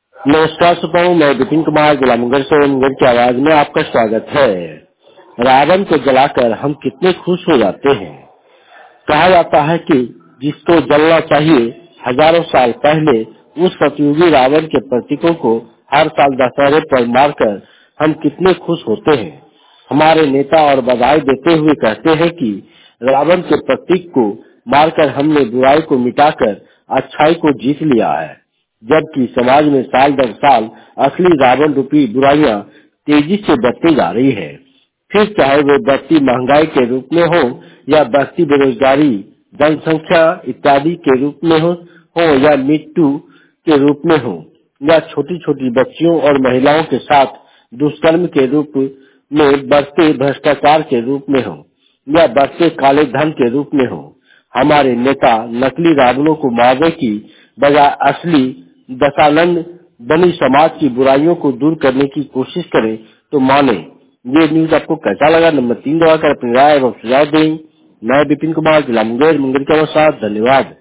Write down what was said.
नमस्कार सुपाऊं, मैं विपिन कुमार जिला मुंगेर से मुंगेर की आवाज में आपका स्वागत है। रावण को जलाकर हम कितने खुश हो जाते हैं। कहा जाता है कि जिसको जलना चाहिए, हजारों साल पहले उस सतयुगी रावण के प्रतीकों को हर साल दशहरे पर मारकर हम कितने खुश होते हैं। हमारे नेता और बधाई देते हुए कहते हैं कि रावण के प्रतीक को मारकर हमने बुराई को मिटाकर अच्छाई को जीत लिया है, जबकि समाज में साल दर साल असली रावण रूपी बुराइयां तेजी से बढ़ती जा रही है। फिर चाहे वे बढ़ती महंगाई के रूप में हो या बढ़ती बेरोजगारी, जनसंख्या इत्यादि के रूप में हो या मृत्यु के रूप में हो, या छोटी छोटी बच्चियों और महिलाओं के साथ दुष्कर्म के रूप में, बढ़ते भ्रष्टाचार के रूप में हो या बढ़ते काले धन के रूप में हो। हमारे नेता नकली रावणों को मारने की बजाय असली दशानंद बनी समाज की बुराइयों को दूर करने की कोशिश करें तो माने। ये न्यूज आपको कैसा लगा? नंबर 3 दबाकर अपनी राय एवं सुझाव दें। मैं विपिन कुमार जिला मुंगेर के साथ धन्यवाद।